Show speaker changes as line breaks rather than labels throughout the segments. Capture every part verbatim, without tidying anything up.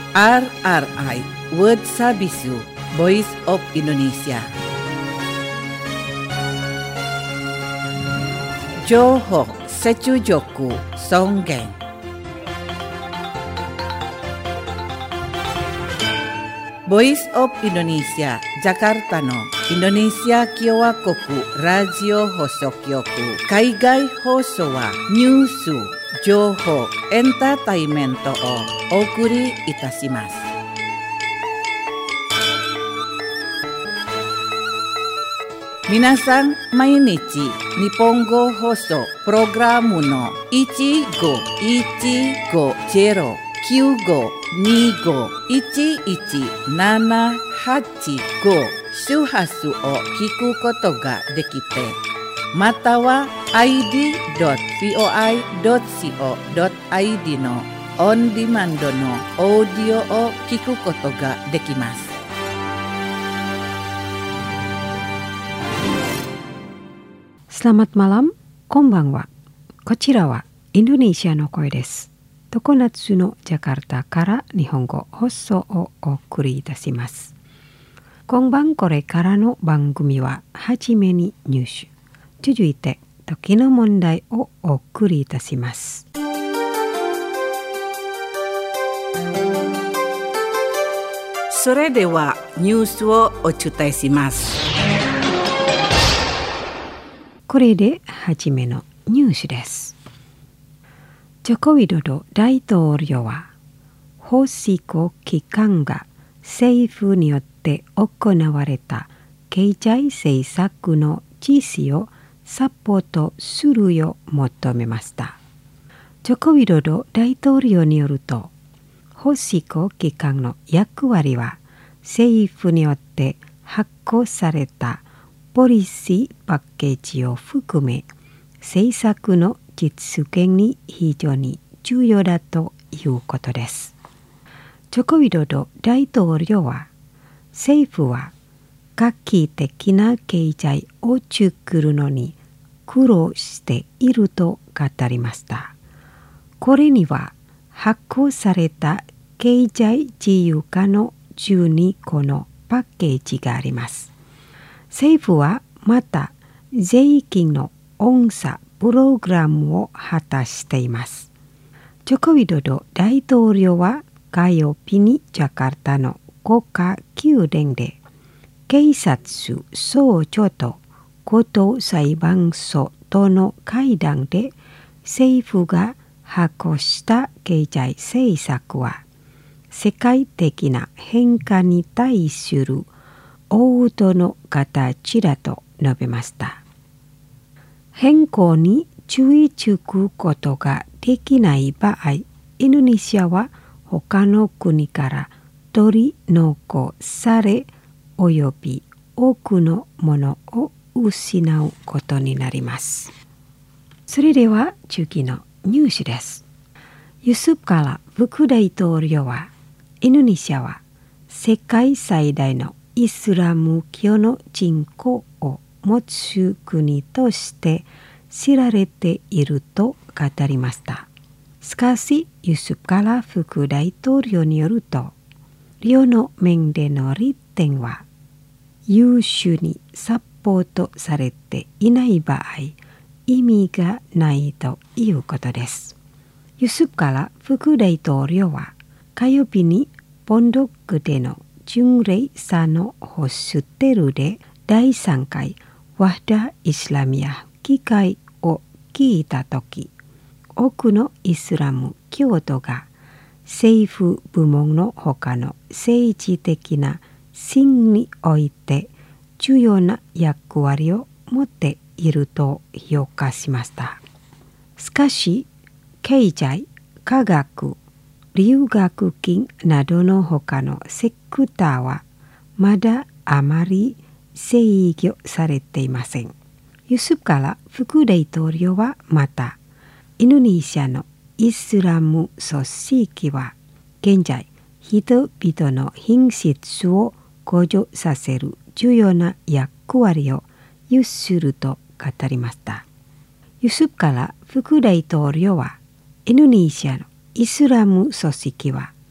R R I World Sabisu Voice of Indonesia. Johok Secujoku Songgeng. Voice of Indonesia Jakarta no Indonesia Kyowa Koku Radio Hosokyoku Kaigai Hoso wa Nyusu Joho Entertainmento o Okuri Itashimasu. Minasan mainichi Nihongo Hoso Programu no oneごいちごゼロきゅうごにごいちいちななはちご周波数を聞くことができて、または アイディードットブイオアイドットシーオードットアイディー のオンディマンドのオーディオを聞くことができます。
Selamat malam, konbanwa. こちらはインドネシアの声です。常夏のジャカルタから日本語放送をお送りいたします。今晩これからの番組ははじめにニュース、続いて時の問題をお送りいたします。
それではニュースをお伝えします。
これではじめのニュースです。ジョコウィドド大統領は法施行期間が政府によって行われた経済政策の実施をサポートするよう求めました。ジョコウィドド大統領によると、法施行期間の役割は政府によって発行されたポリシーパッケージを含め政策の実現に非常に重要だということです。ジョコウィドド大統領は、政府は画期的な経済を作るのに苦労していると語りました。これには発行された経済自由化のじゅうにこのパッケージがあります。政府はまた税金の温差プログラムを果たしています。ジョコウィドド大統領は火曜日にジャカルタの国家宮殿で警察総長と高等裁判所との会談で、政府が発行した経済政策は世界的な変化に対する応答の形だと述べました。変更に注意つくことができない場合、インドネシアは他の国から取り残されおよび多くのものを失うことになります。それでは次のニュースです。ユスフ・カラ副大統領は、インドネシアは世界最大のイスラム教の人口を持つ国として知られていると語りました。しかし、ユスフ・カラ副大統領によると、両の面での利点は優秀にサポートされていない場合、意味がないということです。ユスフ・カラ副大統領は火曜日にポンドックでの巡礼者のホステルでだいさんかいワフダ・イスラミア議会を聞いたとき、多くのイスラム教徒が政府部門の他の政治的な信において重要な役割を持っていると評価しました。しかし、経済、科学、留学金などの他のセクターはまだあまり制御されていません。ユスフ・カラ副大統領はまた、インドネシアのイスラム組織は現在人々の品質を向上させる重要な役割を有すると語りました。ユスフ・カラ副大統領は、インドネシアのイスラム組織は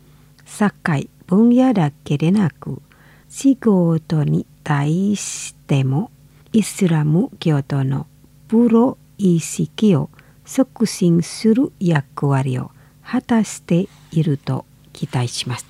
社会分野だけでなく、仕事に対してもイスラム教徒のプロ意識を促進する役割を果たしていると期待しました。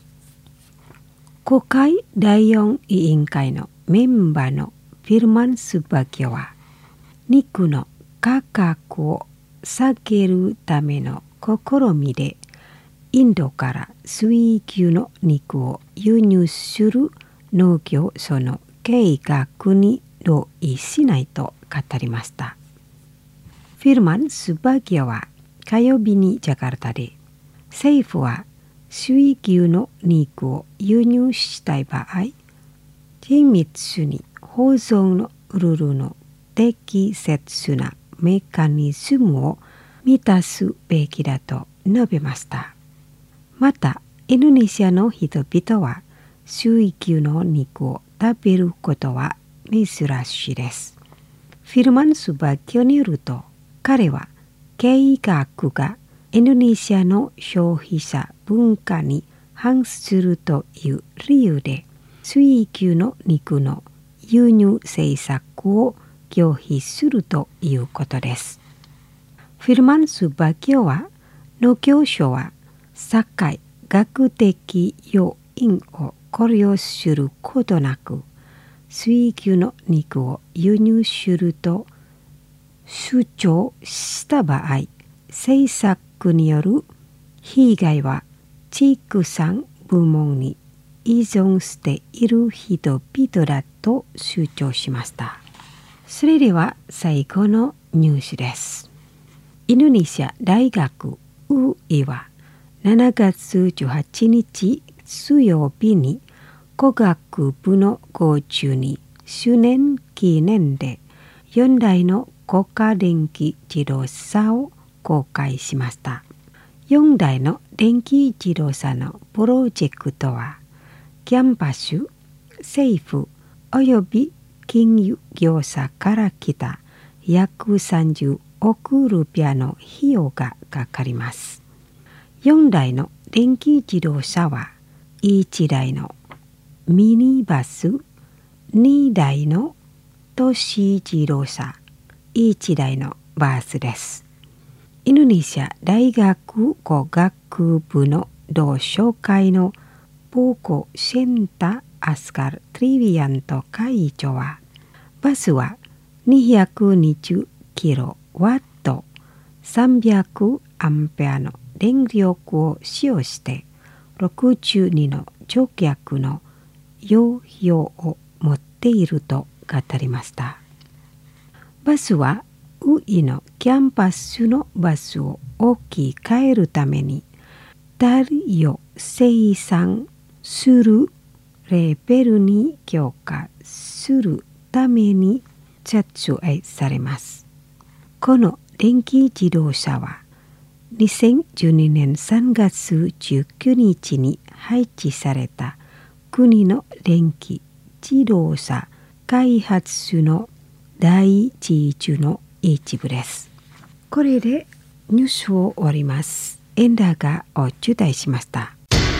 国会だいよん委員会のメンバーのフィルマン・スバギョは、肉の価格を下げるための試みで、インドから水牛の肉を輸入する農業その計画に同意しないと語りました。フィルマン・スバギョは火曜日にジャカルタで、政府は水牛の肉を輸入したい場合、厳密に保存のルールの適切なメカニズムを満たすべきだと述べました。また、インドネシアの人々は水牛の肉を食べることは珍しいです。フィルマン・スバギョによると、彼は計画がインドネシアの消費者文化に反するという理由で、水牛の肉の輸入政策を拒否するということです。フィルマン・スバギョは、農業省は社会学的要因を考慮することなく、水牛の肉を輸入すると主張した場合、政策による被害は畜産部門に依存している人々だと主張しました。それでは最後のニュースです。インドネシア大学ウイはしちがつじゅうはちにち水曜日に工学部のごじゅうにしゅうねん記念でよんだいの国家電気自動車を公開しました。よんだいの電気自動車のプロジェクトは、キャンパス、政府および金融業者から来た約さんじゅうおくルピアの費用がかかります。よんだいの電気自動車はいちだいのミニバス、にだいの都市自動車、いちだいのバスです。インドネシア大学工学部の同窓会のポーコ・シェンタ・アスカル・トリビアント会長は、バスはにひゃくにじゅうキロワット、さんびゃくアンペアの電力を使用してろくじゅうにの乗客の容量を持っていると語りました。バスはウイのキャンパスのバスを置き換えるためにタリを生産するレベルに強化するために撮影されます。この電気自動車はにせんじゅうにねんさんがつじゅうくにちに配置された国の電気自動車開発の第一種の一部です。これでニュースを終わります。エンダーがお伝えしました。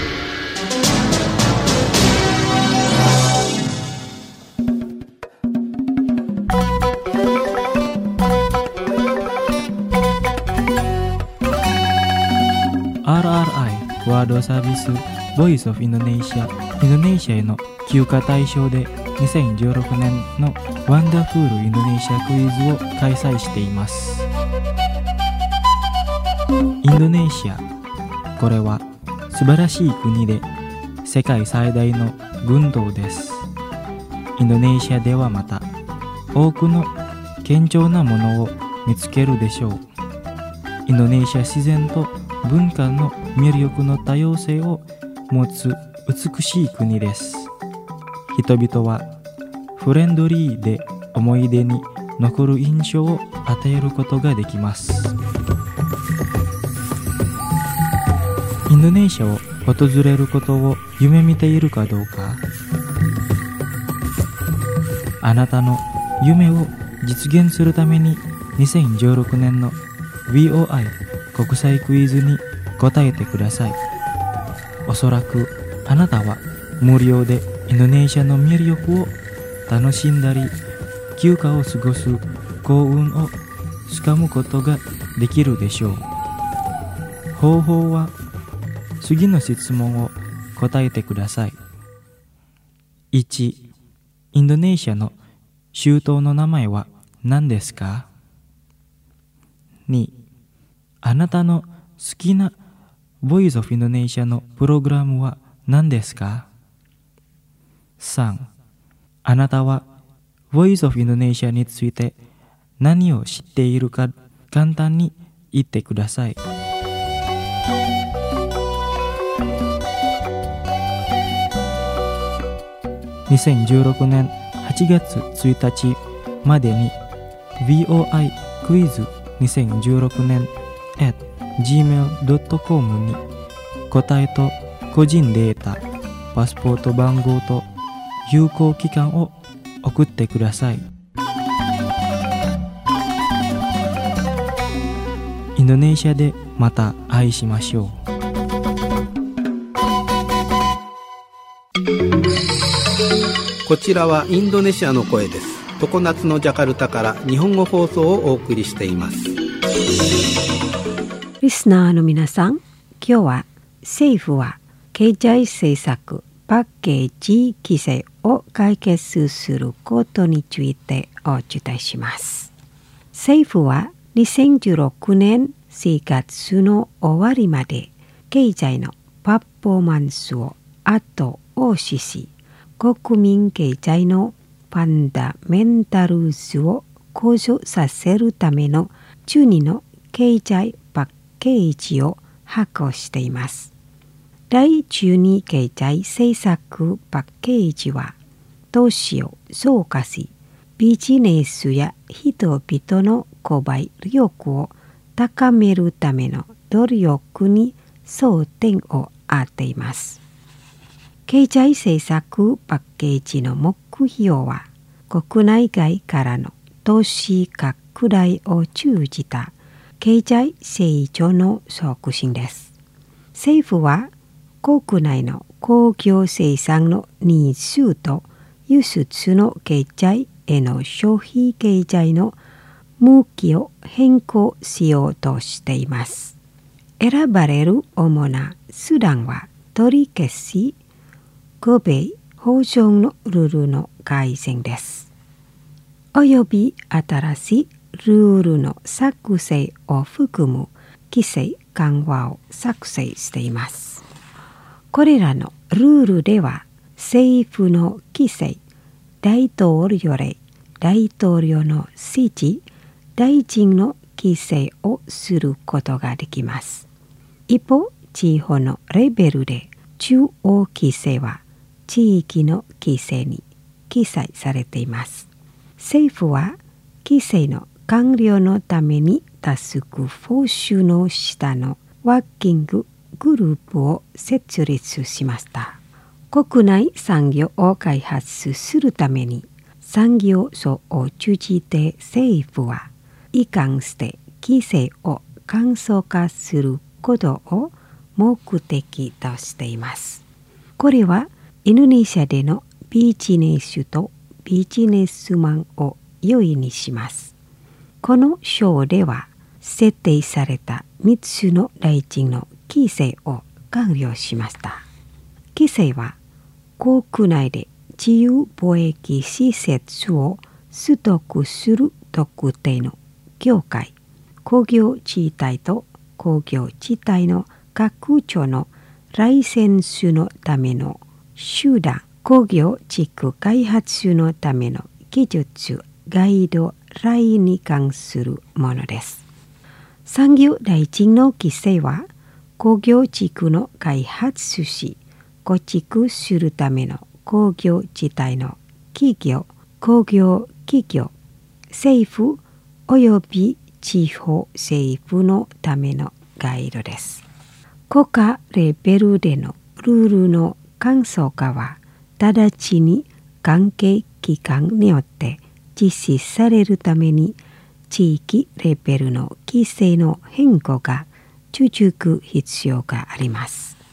アールアールアイ ワードサービスボイスオフインドネシアインドネシアへの休暇対象でにせんじゅうろくねんのワンダフールインドネシアクイズを開催しています。インドネシア、これは素晴らしい国で世界最大の群島です。インドネシアではまた多くの堅調なものを見つけるでしょう。インドネシア自然と文化の魅力の多様性を持つ美しい国です。人々はフレンドリーで思い出に残る印象を与えることができます。インドネシアを訪れることを夢見ているかどうか、あなたの夢を実現するためににせんじゅうろくねんの ブイオーアイ 国際クイズに答えてください。 おそらくあなたは無料でインドネシアの魅力を楽しんだり休暇を過ごす幸運をつかむことができるでしょう。方法は次の質問を答えてください。いち、インドネシアの首都の名前は何ですか？に、あなたの好きな Voice of Indonesia のプログラムは何ですか？さん、あなたは Voice of Indonesia について何を知っているか簡単に言ってください。にせんじゅうろくねんはちがつついたちまでに ブイオーアイ クイズにせんじゅうろくねん at ジーメールドットコム に答えと個人データ、パスポート番号と有効期間を送ってください。インドネシアでまた会いしましょう。
こちらはインドネシアの声です。常夏のジャカルタから日本語放送をお送りしています。
リスナーの皆さん、今日は政府は経済政策パッケージ規制を解決することについてお伝えします。政府はにせんじゅうろくねんしがつの終わりまで経済のパフォーマンスを後押しし、国民経済のファンダメンタルズを向上させるためのじゅうにの経済パッケージを発行しています。第じゅうに経済政策パッケージは投資を増加し、ビジネスや人々の購買力を高めるための努力に争点を当ています。経済政策パッケージの目標は、国内外からの投資拡大を通じた経済成長の促進です。政府は国内の工業生産のニーズと輸出の経済への消費経済の向きを変更しようとしています。選ばれる主な手段は取り消し、ご米法上のルールの改善です。および新しいルールの作成を含む規制緩和を作成しています。これらのルールでは、政府の規制、大統領令、大統領の指示、大臣の規制をすることができます。一方、地方のレベルで中央規制は地域の規制に記載されています。政府は規制の完了のためにタスクフォースの下のワーキンググループを設立しました。国内産業を開発するために産業省を通じて政府は一貫して規制を簡素化することを目的としています。これはインドネシアでのビジネスとビジネスマンを容易にします。この章では設定されたみっつの大臣の規制を完了しました。規制は国内で自由貿易施設を取得する特定の業界、工業地帯と工業地帯の各庁のライセンスのための集団、工業地区開発のための技術ガイドラインに関するものです。産業大臣の規制は工業地区の開発し構築するための工業地帯の企業、工業企業、政府および地方政府のためのガイドです。国家レベルでのルールの簡素化は直ちに関係機関によって実施されるために地域レベルの規制の変更が続く必要があります。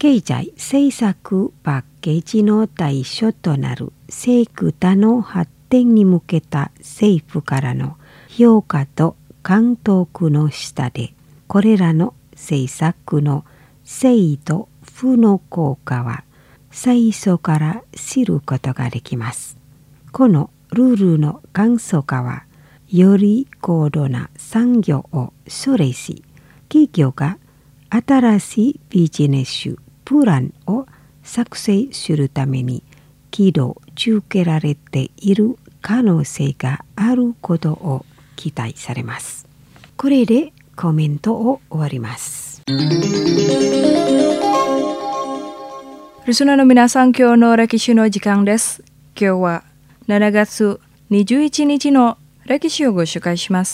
経済政策パッケージの対象となるセクタの発展に向けた政府からの評価と監督の下で、これらの政策の正と負の効果は最初から知ることができます。このルールの簡素化は、より高度な産業を奨励し、企業が新しいビジネスプランを作成するために軌道づけられている可能性があることを期待されます。これでコメントを終わります。
リスナーの皆さん、今日の歴史の時間です。今日はしちがつにじゅういちにちの歴史をご紹介します。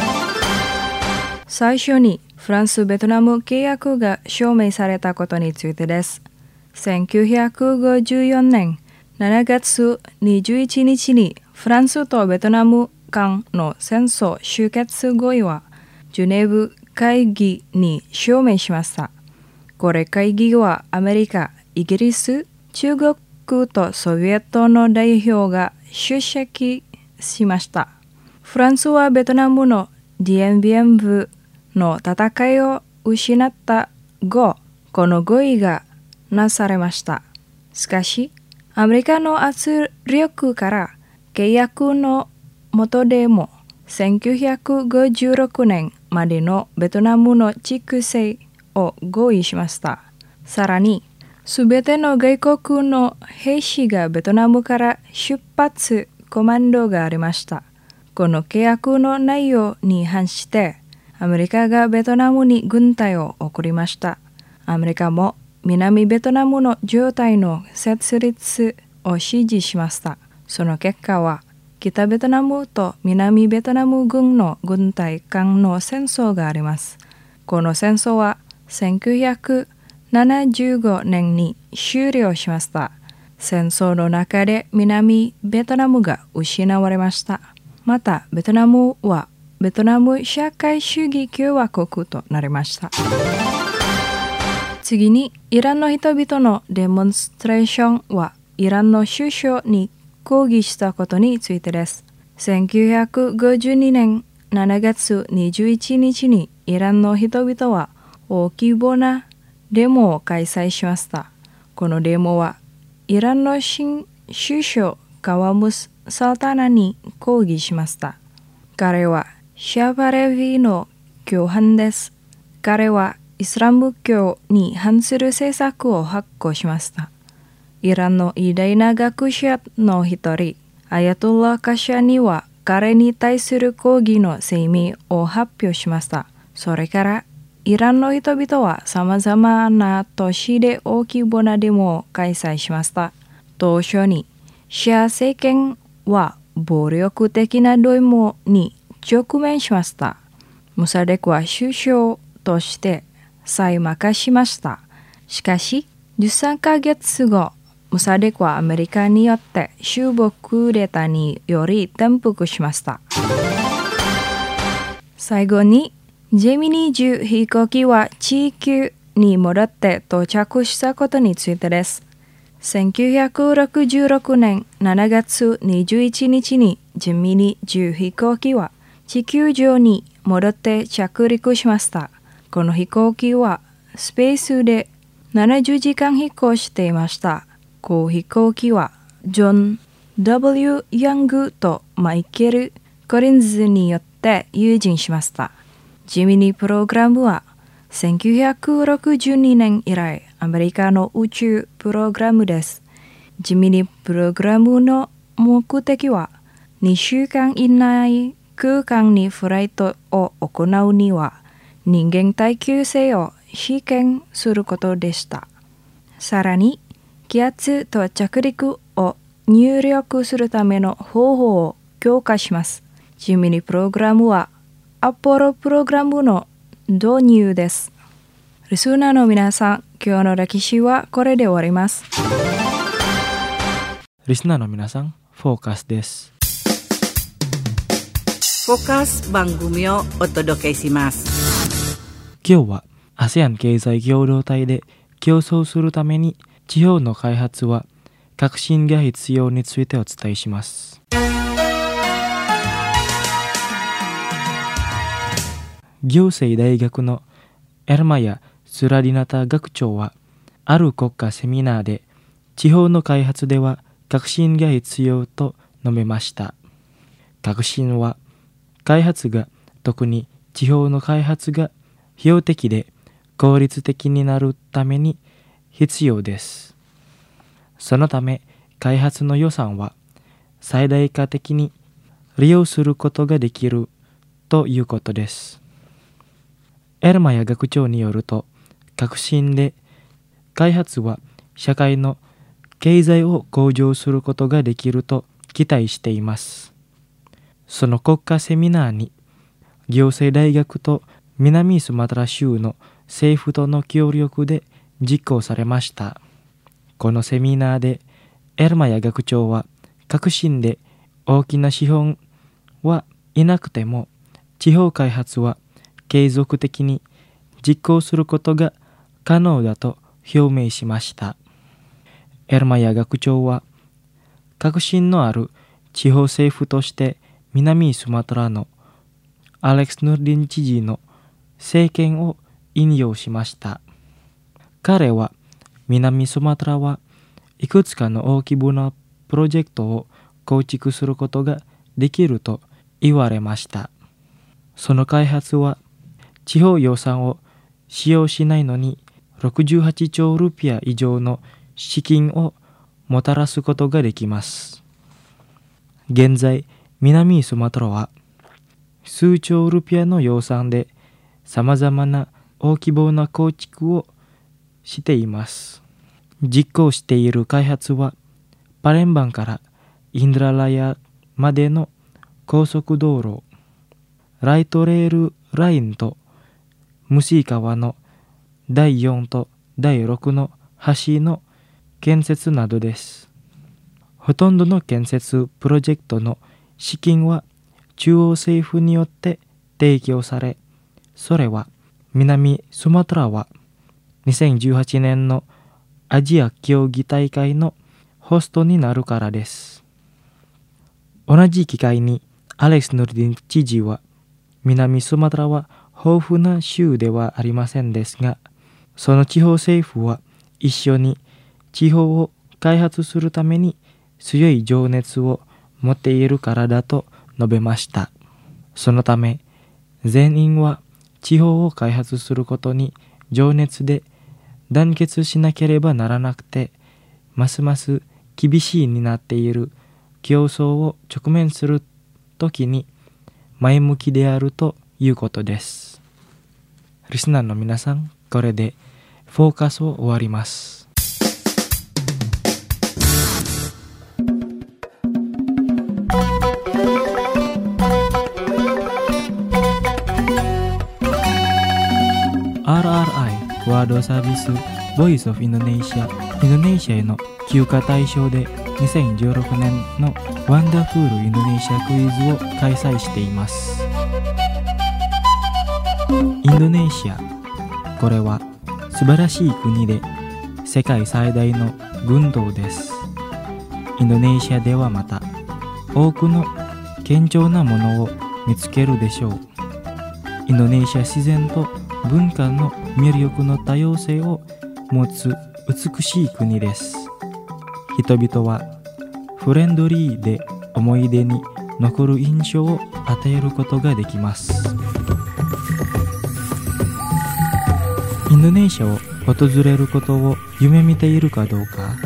最初にフランス・ベトナム契約が証明されたことについてです。せんきゅうひゃくごじゅうよねんしちがつにじゅういちにちにフランスとベトナム間の戦争終結合意はジュネーブ会議に署名しました。これ会議はアメリカ、イギリス、中国とソビエトの代表が出席しました。フランスはベトナムのディエンビエン部の戦いを失った後、この合意がなされました。しかし、アメリカの圧力から契約の下でもせんきゅうひゃくごじゅうろくねんまでのベトナムの粛清を合意しました。さらに、すべての外国の兵士がベトナムから出発コマンドがありました。この契約の内容に反して、アメリカがベトナムに軍隊を送りました。アメリカも南ベトナムの状態の設立を支持しました。その結果は、北ベトナムと南ベトナム軍の軍隊間の戦争があります。この戦争はせんきゅうひゃくななじゅうごねんに終了しました。戦争の中で南ベトナムが失われました。また、ベトナムはベトナム社会主義共和国となりました。次に、イランの人々のデモンストレーションはイランの首相に抗議したことについてです。せんきゅうひゃくごじゅうにねんしちがつにじゅういちにちにイランの人々は大規模なデモを開催しました。このデモはイランの新首相カワムス・サルタナに抗議しました。彼はシャバレビの共犯です。彼はイスラム教に反する政策を発行しました。イランの偉大な学者の一人、アヤトラ・カシャニは彼に対する抗議の声明を発表しました。それからイランの人々はさまざまな都市で大規模なデモを開催しました。当初にシャー政権は暴力的なデモに直面しました。ムサデクは首相として再任しました。しかし、じゅうさんかげつご、ムサデクはアメリカによって首謀クーデターにより転覆しました。最後に、ジェミニじゅう飛行機は地球に戻って到着したことについてです。せんきゅうひゃくろくじゅうろくねんしちがつにじゅういちにちにジェミニじゅう飛行機は地球上に戻って着陸しました。この飛行機はスペースでななじゅうじかん飛行していました。この飛行機はジョン・ダブリュー ヤングとマイケル・コリンズによって有人しました。ジェミニプログラムはせんきゅうひゃくろくじゅうにねん以来アメリカの宇宙プログラムです。ジェミニプログラムの目的はにしゅうかん以内空間にフライトを行うには人間耐久性を試験することでした。さらに気圧と着陸を入力するための方法を強化します。ジェミニプログラムはアポロプログラムの導入です。リスナーの皆さん、今日の歴史はこれで終わります。
リスナーの皆さん、フォーカスです。
フォーカス番組をお届けします。
今日は アセアン 経済共同体で競争するために地方の開発は革新が必要についてお伝えします。行政大学のエルマヤ・スラディナタ学長は、ある国家セミナーで地方の開発では革新が必要と述べました。革新は開発が、特に地方の開発が費用的で効率的になるために必要です。そのため開発の予算は最大化的に利用することができるということです。エルマヤ学長によると、革新で開発は社会の経済を向上することができると期待しています。その国家セミナーに行政大学と南スマトラ州の政府との協力で実行されました。このセミナーでエルマヤ学長は、革新で大きな資本はいなくても地方開発は継続的に実行することが可能だと表明しました。エルマヤ学長は、革新のある地方政府として南スマトラのアレックス・ヌルディン知事の政見を引用しました。彼は、南スマトラはいくつかの大規模なプロジェクトを構築することができると言われました。その開発は地方予算を使用しないのにろくじゅうはちちょうルピア以上の資金をもたらすことができます。現在、南スマトラは数兆ルピアの予算でさまざまな大規模な構築をしています。実行している開発は、パレンバンからインドララヤまでの高速道路、ライトレールラインとムシー川のだいよんとだいろくの橋の建設などです。ほとんどの建設プロジェクトの資金は中央政府によって提供され、それは南スマトラはにせんじゅうはちねんのアジア競技大会のホストになるからです。同じ機会にアレックス・ヌルディン知事は、南スマトラは豊富な州ではありませんですが、その地方政府は一緒に地方を開発するために強い情熱を持っているからだと述べました。そのため全員は地方を開発することに情熱で団結しなければならなくて、ますます厳しいになっている競争を直面するときに前向きであるということです。リスナーの皆さん、これでフォーカスを終わります。アールアールアイ ワードサービス Voice of Indonesia インドネシアへの休暇対象でにせんじゅうろくねんのワンダフールインドネシアクイズを開催しています。インドネシア、これは素晴らしい国で世界最大の群島です。インドネシアではまた多くの堅調なものを見つけるでしょう。インドネシア自然と文化の魅力の多様性を持つ美しい国です。人々はフレンドリーで思い出に残る印象を与えることができます。インドネシアを訪れることを夢見ているかどうか、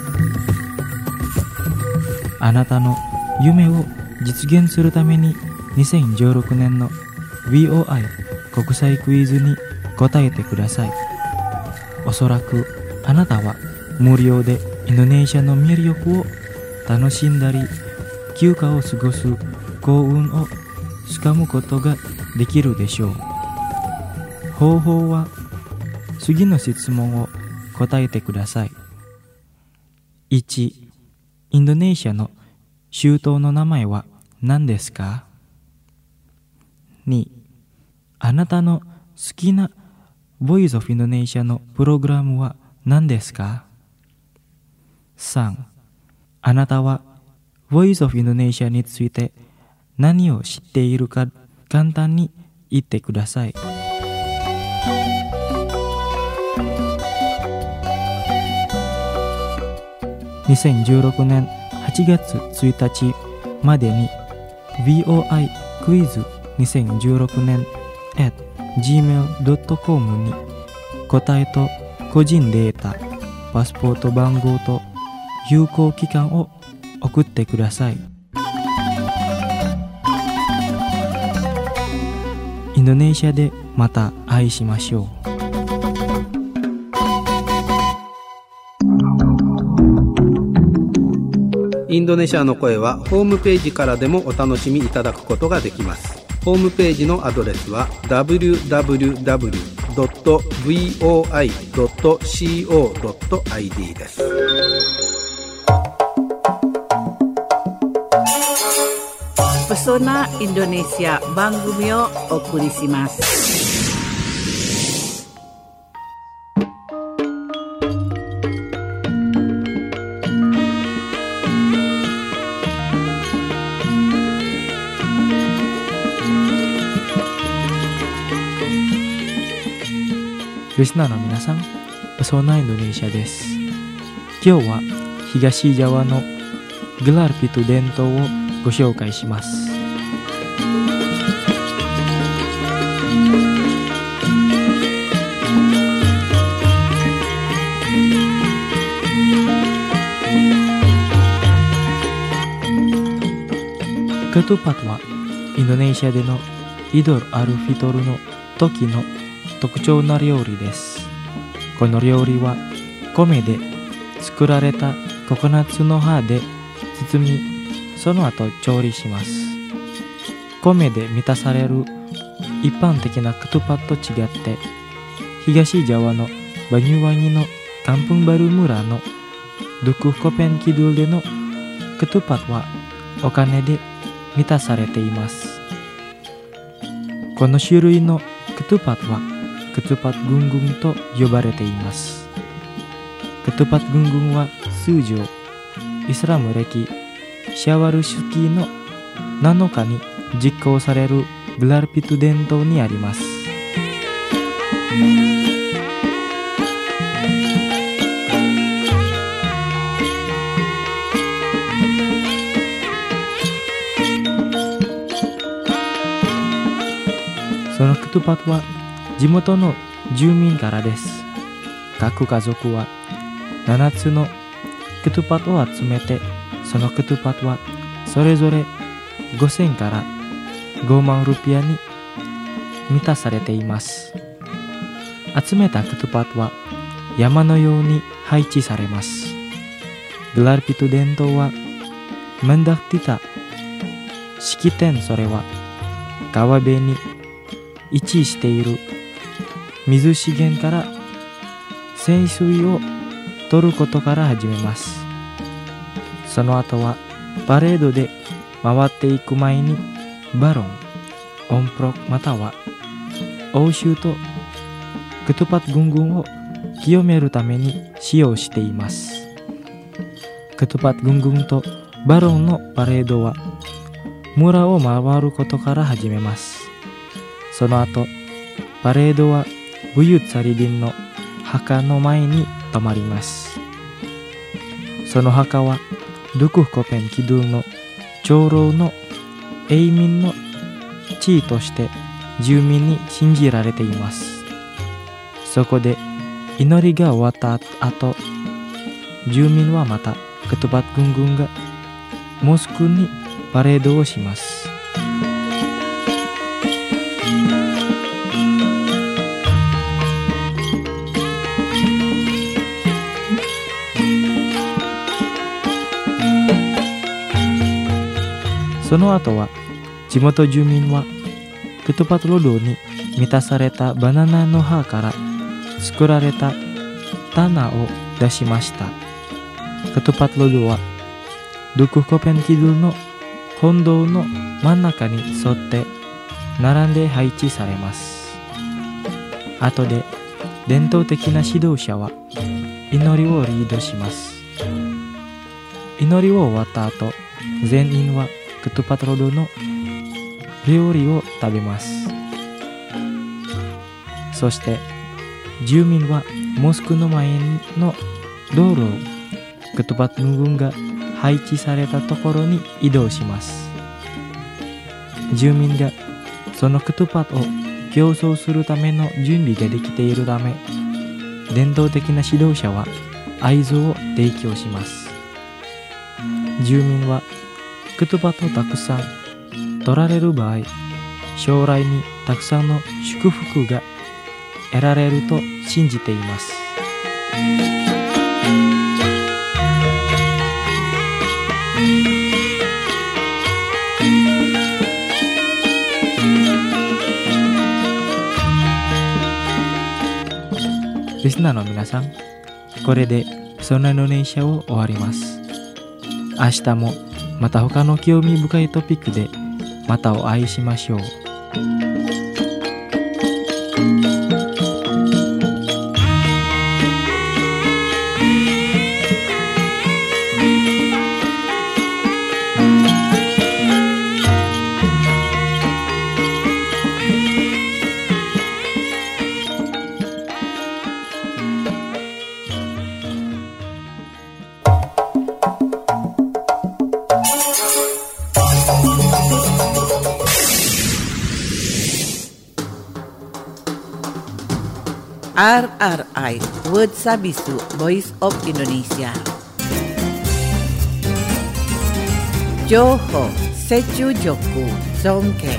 あなたの夢を実現するためににせんじゅうろくねんの ブイオーアイ 国際クイズに答えてください。おそらくあなたは無料でインドネシアの魅力を楽しんだり休暇を過ごす幸運をつかむことができるでしょう。方法は次の質問を答えてください。いち、インドネシアの州都の名前は何ですか？に、あなたの好きな Voice of Indonesia のプログラムは何ですか？ さん. あなたは Voice of Indonesia について何を知っているか簡単に言ってください。にせんじゅうろくねんはちがつついたちまでに ブイオーアイ クイズにせんじゅうろくねん アット ジーメール ドット コム に答えと個人データ、パスポート番号と有効期間を送ってください。インドネシアでまた会いしましょう。
インドネシアの声はホームページからでもお楽しみいただくことができます。ホームページのアドレスは ダブリューダブリューダブリュー ドット ブイオーアイ ドット コー ドット アイディー です。
Pesona Indonesia 番組をお送りします。
リスナーの皆さん、Pesona Indonesia です。今日は東ジャワのグラルピト伝統をご紹介します。ケトゥパットはインドネシアでのイドル・アル・フィトルの時の特徴の料理です。この料理は米で作られたココナッツの葉で包み、その後調理します。米で満たされる一般的なケトゥパットと違って、東ジャワのバニュワニのカンプンバル村のドゥクコペンキドゥルでのケトゥパットはお金で満たされています。この種類のケトゥパットはケトゥパットグングンと呼ばれています。ケトゥパットグングンは通常イスラム暦シャワルシュキーのなのかに実行されるグラルピト伝統にあります。そのケトゥパットは地元の住民からです。各家族はななつのケトゥパットを集めて、そのケトゥパットはそれぞれごせんからごまんルピアに満たされています。集めたケトゥパットは山のように配置されます。グラルピト伝統はメンダクティタ式典、それは川辺に位置している水資源から泉水を取ることから始めます。その後はパレードで回っていく前にバロン、オンプロまたは欧州とケトゥパットグングンを清めるために使用しています。ケトゥパットグングンとバロンのパレードは村を回ることから始めます。その後パレードはブユッツァリディンの墓の前に止まります。その墓はドゥクフコペンキドゥの長老の永民の地位として住民に信じられています。そこで祈りが終わった後、住民はまたケトゥパットグングンがモスクにパレードをします。その後は地元住民はケトゥパットロドに満たされたバナナの葉から作られた棚を出しました。ケトゥパットロドはドゥクフコペンキドゥの本堂の真ん中に沿って並んで配置されます。後で伝統的な指導者は祈りをリードします。祈りを終わった後、全員はクトゥパトロドの料理を食べます。そして住民はモスクの前の道路をクトゥパトの軍が配置されたところに移動します。住民がそのクトゥパトを競争するための準備ができているため、伝統的な指導者は合図を提供します。住民はクトゥパトをたくさん取られる場合、将来にたくさんの祝福が得られると信じています。リスナーの皆さん、これでそのインドネシアを終わります。明日もまた他の興味深いトピックでまたお会いしましょう。
アールアールアイ Word Sabisu Voice of Indonesia 情報、接中辱、尊敬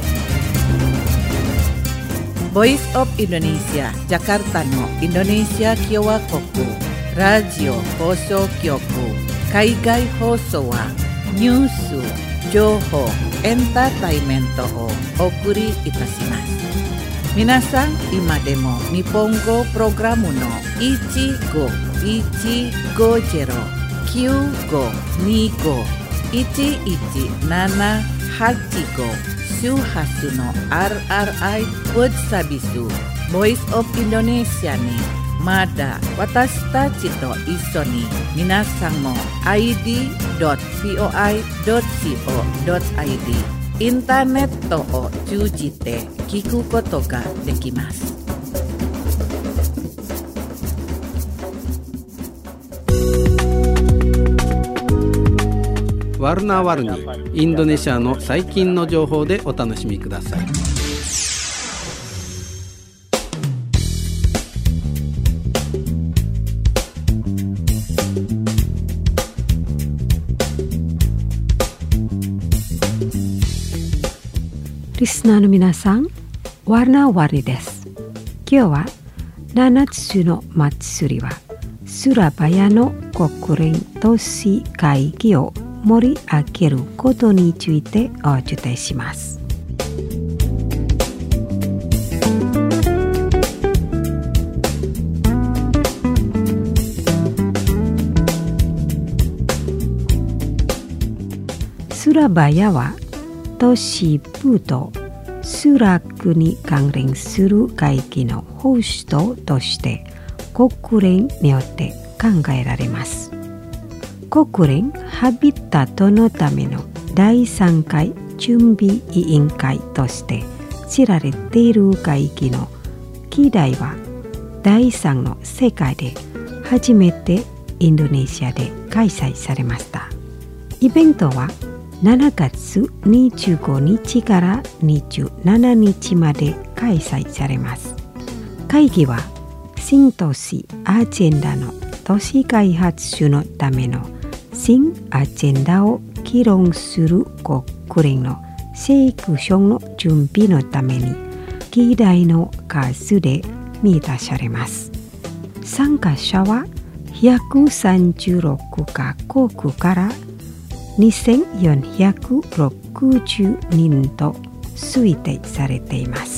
Voice of Indonesia Jakarta のインドネシア共和国ラジオ放送局海外放送はニュース、情報、エンターテイメントをお送りいたします。皆さん、今でも日本語プログラムのいちごいちごゼロ きゅうごにご いちいちななはちご 周波数の アールアールアイ Word Sabisu Voice of Indonesia にまだ私たちと一緒に皆さんも アイディードットブイオーアイドットコドットアイディーインターネットを通じて聞くことができます。
ワルナワルニ、インドネシアの最近の情報でお楽しみください。
リスナーの皆さん、ワルナワリです。今日はななつの祭りはスラバヤの国連都市会議を盛り上げることについてお伝えします。スラバヤは都市部とスラクに関連する会議のホストとして国連によって考えられます。国連ハビタットのためのだいさんかい準備委員会として知られている会議の議題はだいさんの世界で初めてインドネシアで開催されました。イベントはしちがつにじゅうごにちからにじゅうしちにちまで開催されます。会議は新都市アジェンダの都市開発のための新アジェンダを議論する国連のセクションの準備のために議題の数で満たされます。参加者はひゃくさんじゅうろくカ国からにせんよんひゃくろくじゅうにんと推定されています。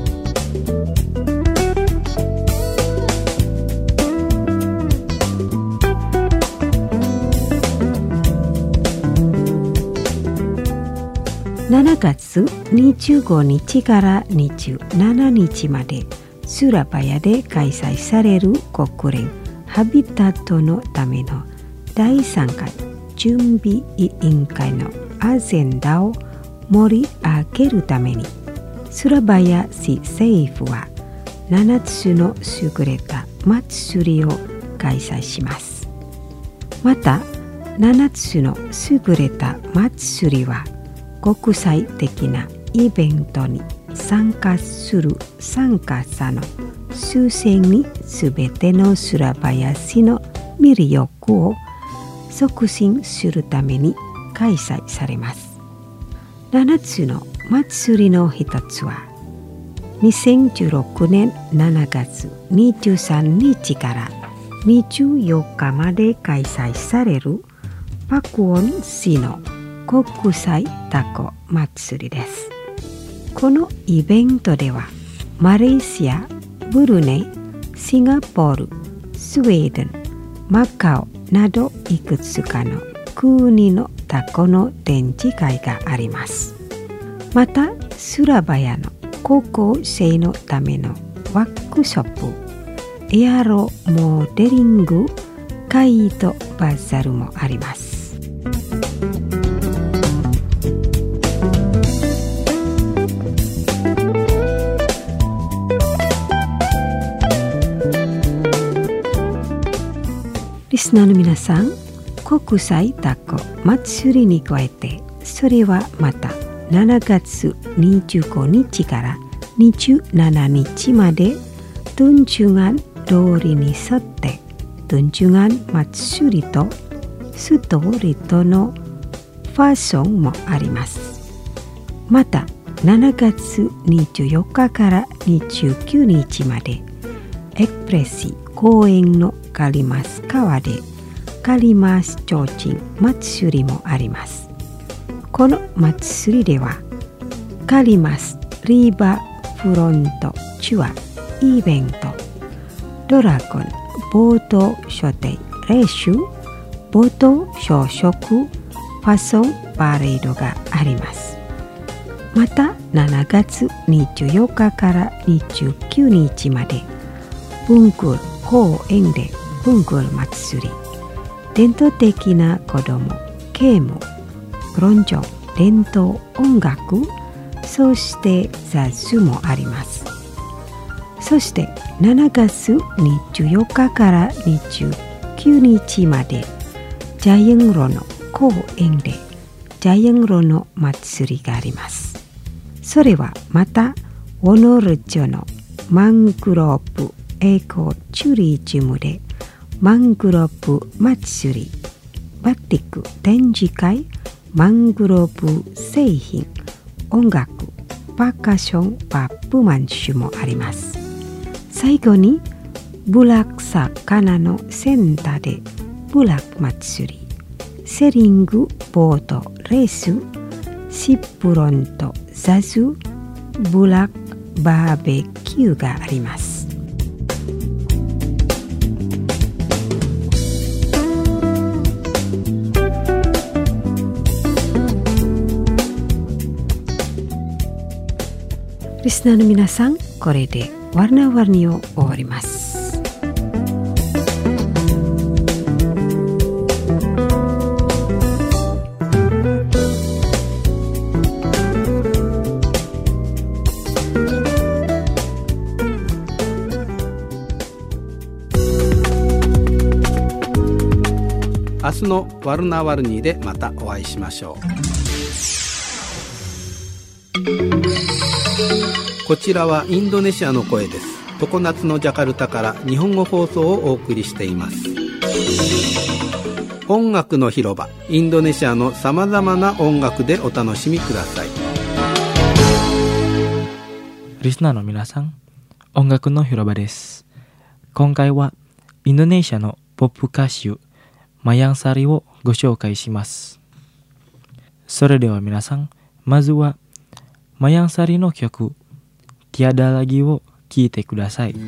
しちがつにじゅうごにちからにじゅうしちにちまでスラバヤで開催される国連ハビタットのためのだいさんかい準備委員会のアジェンダを盛り上げるために、スラバヤ市政府はななつの優れた祭りを開催します。またななつの優れた祭りは国際的なイベントに参加する参加者の数千にすべてのスラバヤ市の魅力を促進するために開催されます。ななつの祭りの一つはにせんじゅうろくねんしちがつにじゅうさんにちからにじゅうよっかまで開催されるパクウォン市の国際タコ祭りです。このイベントではマレーシア、ブルネイ、シンガポール、スウェーデン、マカオなどいくつかの国のタコの展示会があります。またスラバヤの高校生のためのワークショップ、エアロモデリング会とバザルもあります。リスナーの皆さん、国際タコ祭りに加えて、それはまたしちがつにじゅうごにちからにじゅうしちにちまでトゥンチュガン通りに沿ってトゥンチュガン祭りとストーリーとのファッションもあります。またしちがつにじゅうよっかからにじゅうくにちまでエクプレシ公園のカリマス川でカリマス提灯祭りもあります。この祭りではカリマスリーバーフロントツアーイベント、ドラゴンボート所定練習、ボート朝食、ファッションパレードがあります。またしちがつにじゅうよっかからにじゅうくにちまでブングル公園でブングル祭り、伝統的な子どもゲーム、ロンジョン伝統音楽、そしてザズもあります。そしてしちがつにじゅうよっかからにじゅうくにちまでジャイアンロの公園でジャイアンロの祭りがあります。それはまたウォノル町のマングローブエコチュリジムでマングローブ祭り、バティック展示会、マングローブ製品、音楽、パーカッションパップマンシュもあります。最後にブラック魚のセンターでブラック祭り、セリングボートレース、シップロンとザズ、ブラックバーベキューがあります。リスナーの皆さん、これでワルナワルニを終わります。
明日のワルナワルニでまたお会いしましょう。こちらはインドネシアの声です。常夏のジャカルタから日本語放送をお送りしています。音楽の広場、インドネシアのさまざまな音楽でお楽しみください。
リスナーの皆さん、音楽の広場です。今回はインドネシアのポップ歌手マヤンサリをご紹介します。それでは皆さん、まずはマヤンサリの曲Tiada Lagiを聴いてください。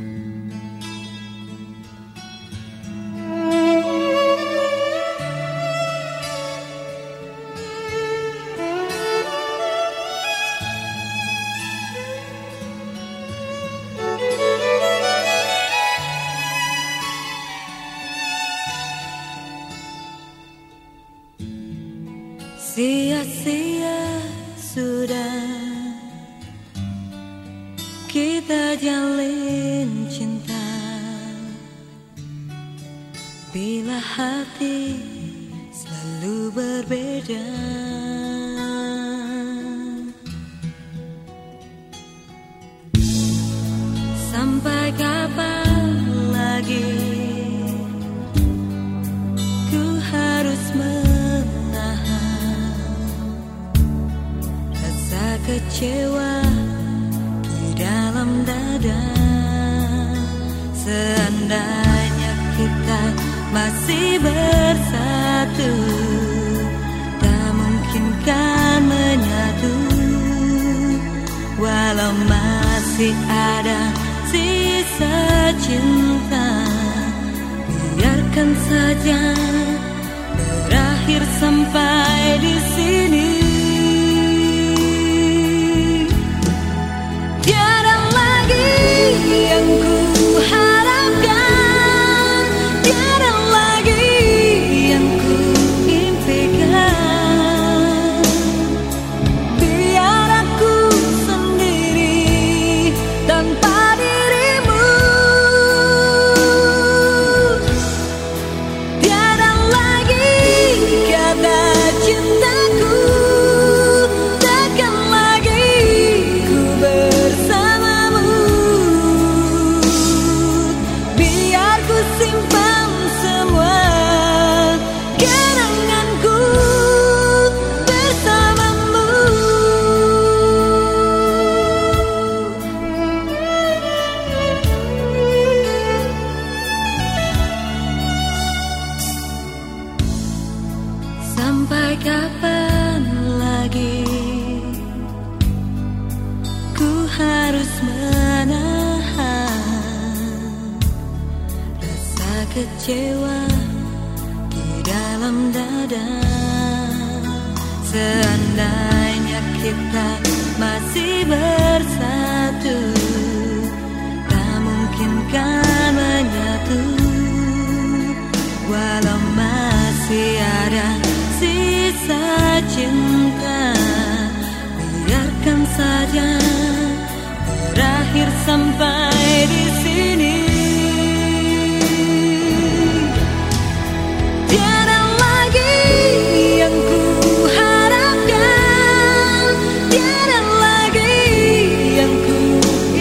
Sia-sia sudah kita jalin cinta, bila hati selalu berbeda. Sampai kapan lagi ku harus menahan rasa kecewa di dalam dada. Seandainya kita masih bersatu, tak mungkin kan menyatu. Walau masih ada sisa cinta, biarkan saja berakhir sampai di sini. Tiada lagi yang ku harapkan, tiada lagi yang ku impikan. Biar aku sendiri tanpa dirimu. Tiada lagi kata cintaku, takkan lagi ku bersamamu. Biar ku simpan semua kenanganku bersamamu. Sampai kapan lagi ku harus menahan rasa kecewa di dalam dada. Seandainya kita masih bersatu, tak mungkin kan menyatu. Walau masih ada sisa cinta, biarkan saja berakhir sampai di sini. Tiada lagi yang ku harapkan, tiada lagi yang ku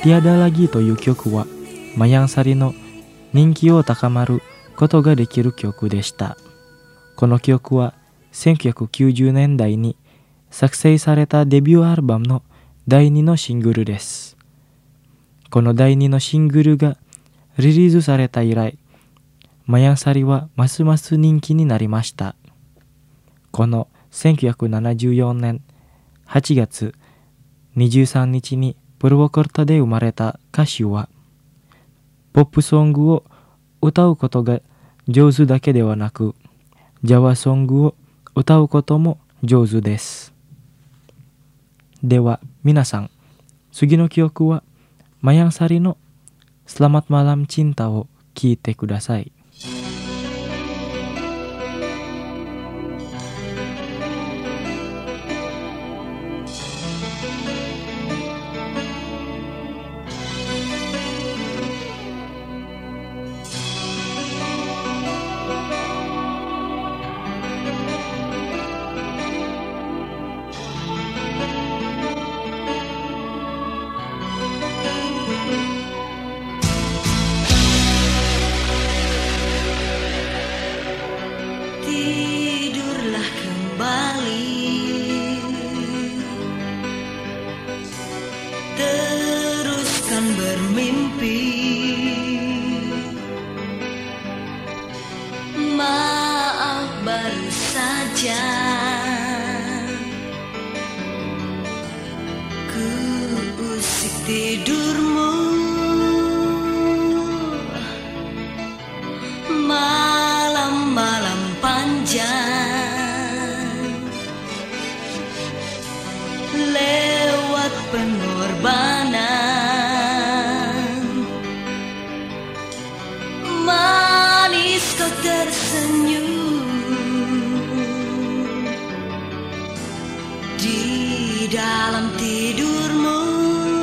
tiada lagiという曲はマヤンサリの人気を高まることができる曲でした。この曲はせんきゅうひゃくきゅうじゅうねんだいに作成されたデビューアルバムのだいにのシングルです。このだいにのシングルがリリースされた以来、マヤンサリはますます人気になりました。このせんきゅうひゃくななじゅうよねんはちがつにじゅうさんにちにプロボコルタで生まれた歌手は、ポップソングを歌うことが上手だけではなく、ジャワソングを歌うことも上手です。では皆さん、次の曲はマヤンサリのSelamat Malam Cintaを聴いてください。
Tidurmu malam-malam panjang, lewat pengorbanan, manis kau tersenyum di dalam tidurmu.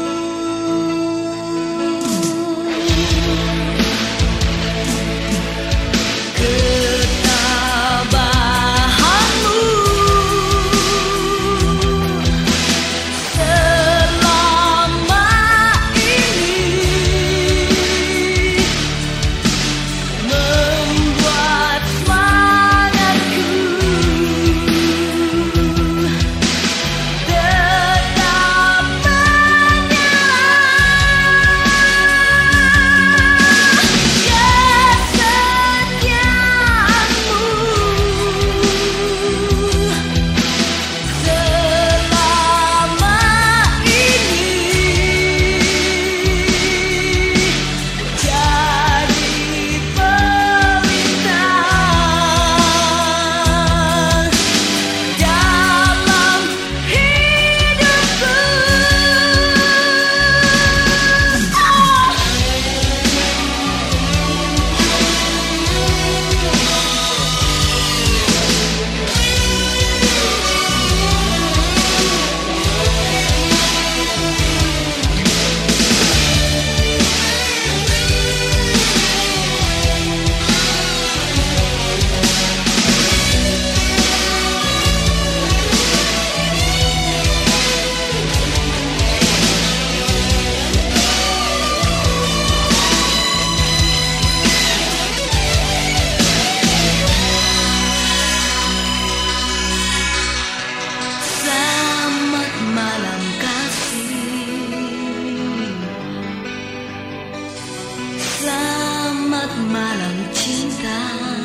Malam cinta,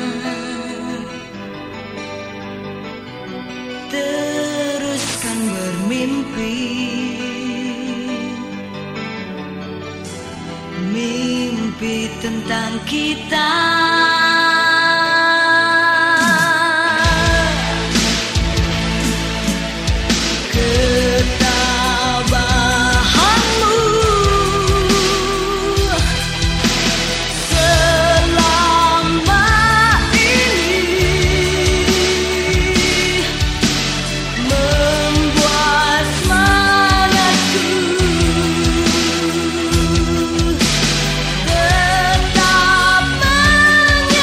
teruskan bermimpi, mimpi tentang kita. Tetap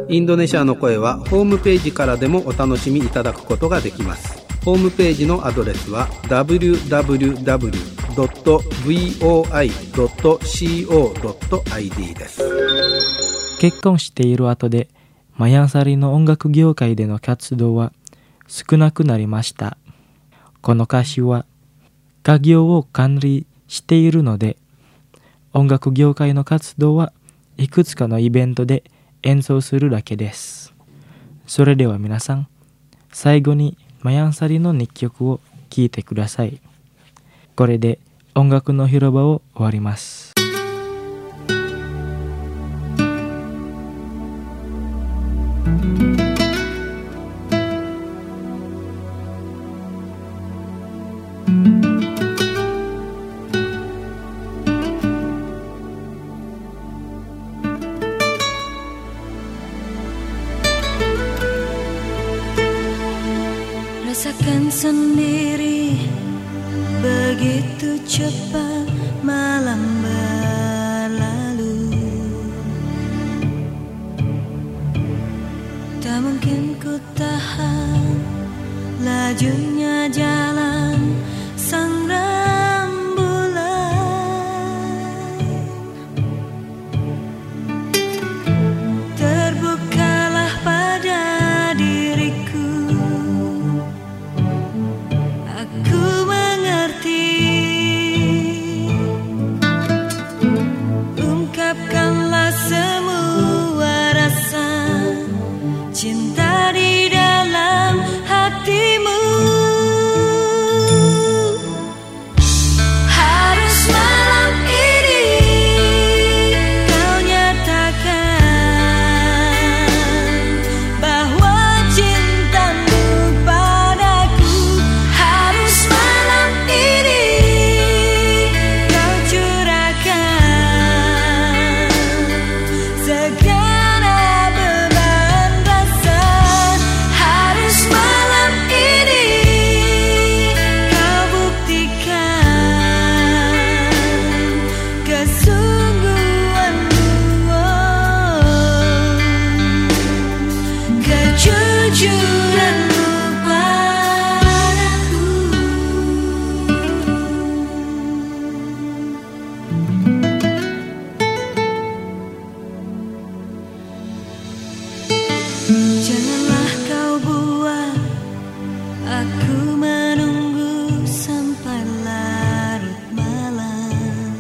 インドネシアの声はホームページからでもお楽しみいただくことができます。ホームページのアドレスは ダブリューダブリューダブリュードットブイオーアイドットコードットアイディー です。
結婚している後でマヤンサリの音楽業界での活動は少なくなりました。この歌手は家業を管理しているので、音楽業界の活動はいくつかのイベントで演奏するだけです。それでは皆さん、最後にマヤンサリの日曲を聴いてください。これで音楽の広場を終わります。
Rasakan sendiri begitu cepat malam berlalu. Tak mungkin ku tahan lajunya jalan sang rembulan. Terbukalah pada diriku, aku mengerti. Ungkapkanlah semua rasa cinta di dalam hatimu. Harus malam ini kau nyatakan bahwa cintamu padaku. Harus malam ini kau curahkan segala beban rasa. Harus malam ini kau buktikan kesungguhanmu, kejujuranmu padaku. Janganlah kau buat aku menunggu sampai larut malam.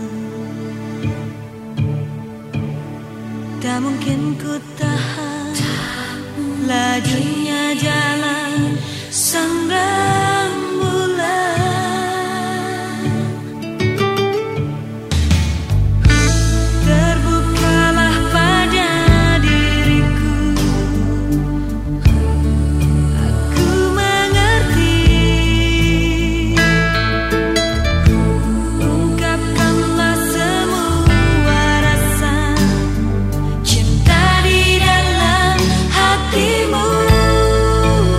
Tak mungkin ku tahan lajunya jalan sang rembulan. Terbukalah pada diriku, aku mengerti. Ungkapkanlah semua rasa cinta di dalam hatimu.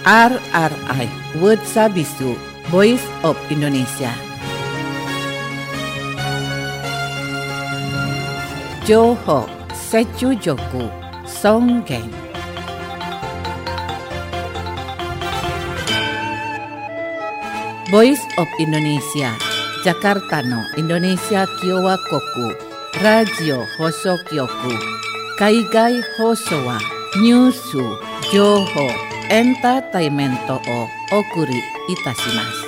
R R I Word Sabisu Voice of Indonesia. Johor Secujoku Songgeng. Voice of Indonesia Jakarta no Indonesia Kyowa Koku Radio Hoso Kyoku Kaigai Hoso wa Nyusu Johor Entertainment o Okuri Itashimasu.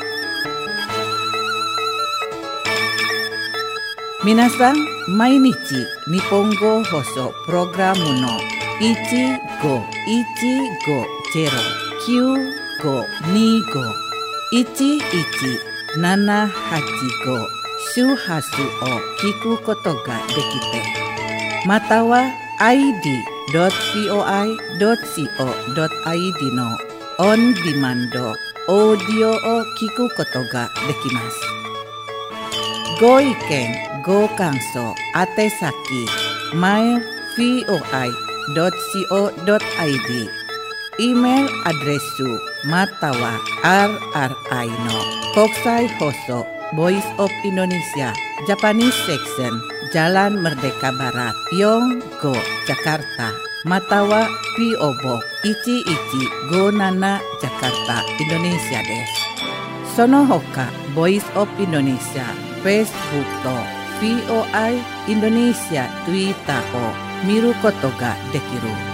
Minasan, mainichi Nihongo Hoso Programu no ichi go ichi go zero kyu go ni go ichi ichi nana hachi go shuhasu o kiku koto ga dekite. Mata wa i d dot voi dot co dot i d no on demand audio o kiku koto ga dekimasu. Go iken go kanso atesaki mail voi dot co dot i d email adresu matawa rri no Kokusai Hoso Voice of Indonesia Japanese Section Jalan Merdeka Barat Yonggo Jakarta Matawa P O Box ichi ichi go nana Jakarta Indonesia desu. Sono hoka Voice of Indonesia Facebook to V O I Indonesia Twitter o miru koto ga dekiru.